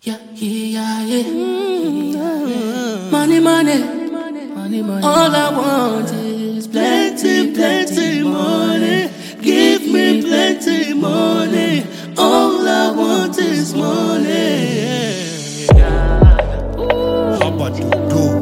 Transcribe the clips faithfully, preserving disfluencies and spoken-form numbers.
Yeah, yeah, yeah. Mm-hmm. Money, money, money, money. All I want is plenty, plenty money. Give me plenty money. All I want is money. How about you do?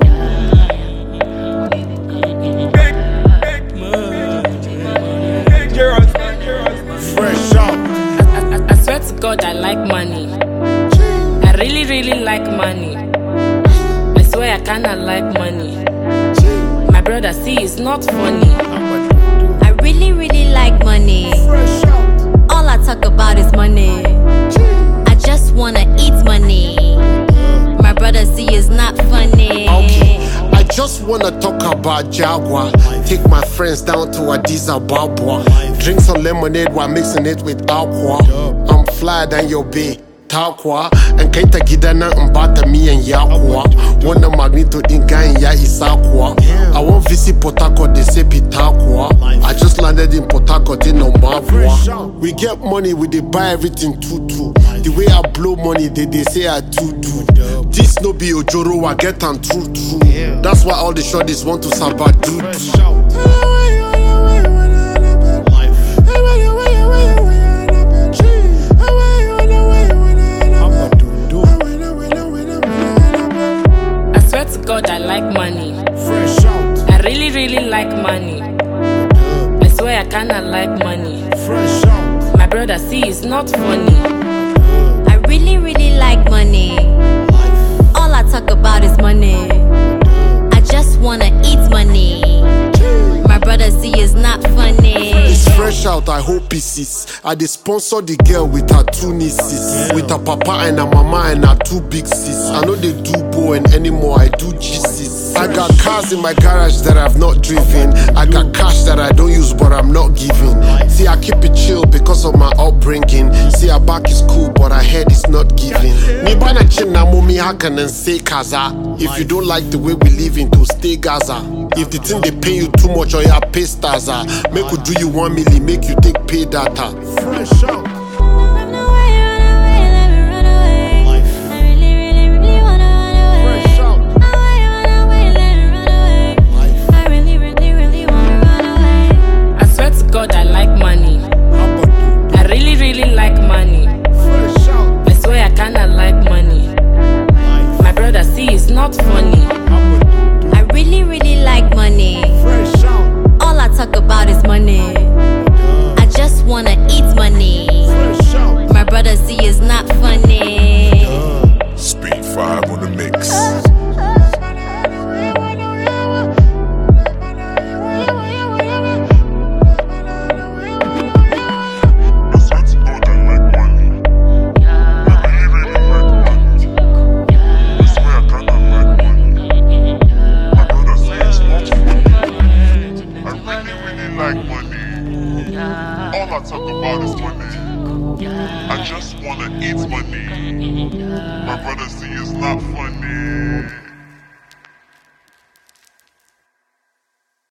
Fresh out. I, I, I swear to God, I like money. I really, really like money. I swear I kinda like money. My brother, see, it's not funny. I really, really like money. Fresh out. All I talk about is money. I just wanna eat money. My brother, see, it's not funny. Okay. I just wanna talk about Jaguar. Take my friends down to Addis Ababa. Drink some lemonade while mixing it with aqua. I'm fly than your bay. Takwa and kaita gidana mbata mi and yakwa. Wanna magnito dinga ya isakwa. I want visit Port Harcourt, they say Pitakwa. I just landed in Port Harcourt in Ombabwa. We get money, we they buy everything too too. The way I blow money, they they say I too do. This no be Ojoro, I get and true true. That's why all the shorties want to sabadu. God, I like money. Fresh out. I really, really like money. I swear I kinda like money. Fresh out. My brother, see, it's not funny. I really, really like money. All I talk about is money. I just wanna eat money. My brother, see, it's not funny. It's fresh out, I hope pieces. I dey sponsor the girl with her two nieces. With her papa and her mama and her two big sis. I know they do Bowen anymore, I do G Cs. I got cars in my garage that I've not driven. I got cash that I don't use but I'm not giving. See, I keep it chill because of my upbringing. See, our back is cool but our head is not giving. Me bana china mumi hakan and say kaza. If you don't like the way we live in, to stay Gaza. If the thing they pay you too much or your pay stars are, make you do you one million, make you take pay data. Fresh out. God, I like money. I really, really like money. I swear I kinda like money. My brother, see, it's not funny. I really, really like money. All I talk about is money. I just wanna eat money. My brother, see, it's not funny. Speed five on the mix. All I talk about is money. I just wanna eat money. My brother, see, it's not funny.